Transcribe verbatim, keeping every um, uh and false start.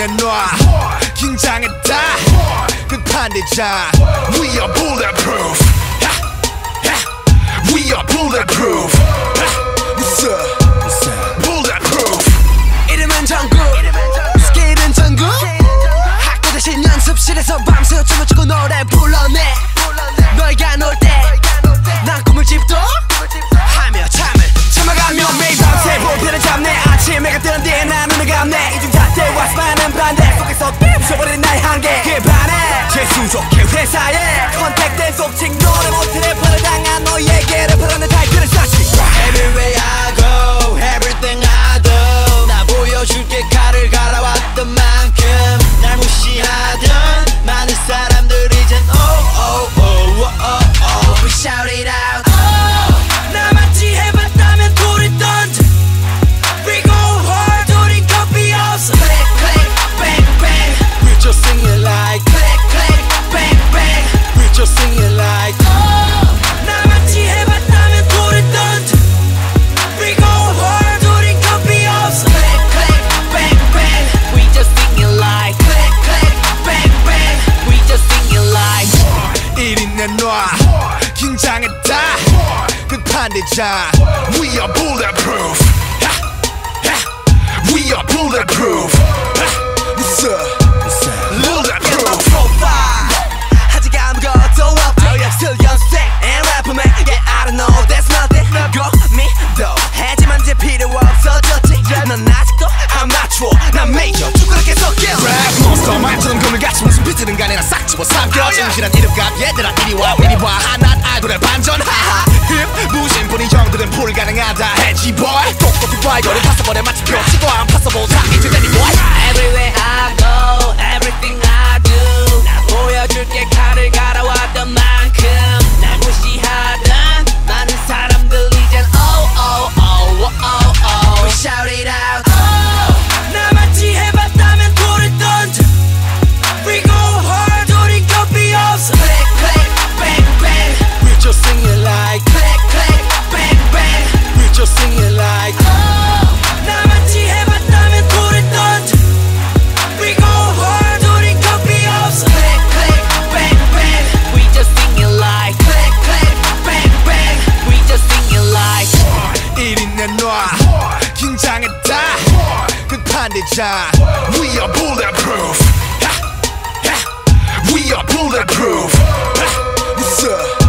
내놔 긴장했다 끝판 대장 We are bulletproof We are bulletproof What's up? Bulletproof 이름은 정국 스킬은 전국 학교 대신 연습실에서 밤새 춤을 추고 노래 불러내 너희가 놀 때 난 꿈을 집도 하며 잠을 참아가며 매일 밤새 볼펜을 잡네 아침 해가 뜨는 뒤에 난 눈을 감네 이중 잣대와 수많은 반대 속에서 부숴버린 나의 한계 그에 반해 재수족해 회사에 컨택된 속칭 노래 못해 래퍼를 당한 너희에게를 바라는 타이틀을 쌓지 Everywhere I go, everything I do 나 보여줄게 칼을 갈아왔던 만큼 날 무시하던 많은 사람들 이젠 oh oh oh oh oh oh We shout it out 나같이 해봤다면 돌을 던져 We go hard 우린 겁이 없어 Click click bang bang We just sing it like Click click bang bang We just sing it like 나같이 해봤다면 돌을 던져 We go hard 우린 겁이 없어 Click click bang bang We just sing it like Click click bang bang We just sing it like 이리 내놔 긴장했다 끝판 대장 We are bulletproof We are bulletproof What's up? Bulletproof profile 아직 아무것도 없지 Still young, sick and rapper man Yeah I don't know that's nothing 고 믿어 하지만 이제 필요 없어졌지 넌 아직도 아마추어 난 메이저 축구를 계속 깨워 Rap monster 말처럼 금을 같이 무슨 비트는 간에 나 싹 집어 삼켜 진실한 이름값 얘들아 이리 와 이리 와 하나 아이돌의 반전 하하 힙 무신분이 형들은 불가능하다 해지 boy 똑똑히 봐 이거를 파서버려 마치 표치고 안 파서보 다 이제 되니 boy Everywhere I go, everything I do 나 보여줄게 칼을 갈아왔던 만큼 날 무시하던 많은 사람들 이젠 oh oh oh oh oh oh We shout it out 나같이 해봤다면 돌을 던져 We go hard 우린 겁이 없어 Click click bang bang We just sing it like Click click bang bang We just sing it like 나같이 해봤다면 돌을 던져 We go hard 우린 겁이 없어 Click click bang bang We just sing it like Click click bang bang We just sing it like 이리 내놔 긴장했다 끝판 대장 We are bulletproof We are bulletproof What's up?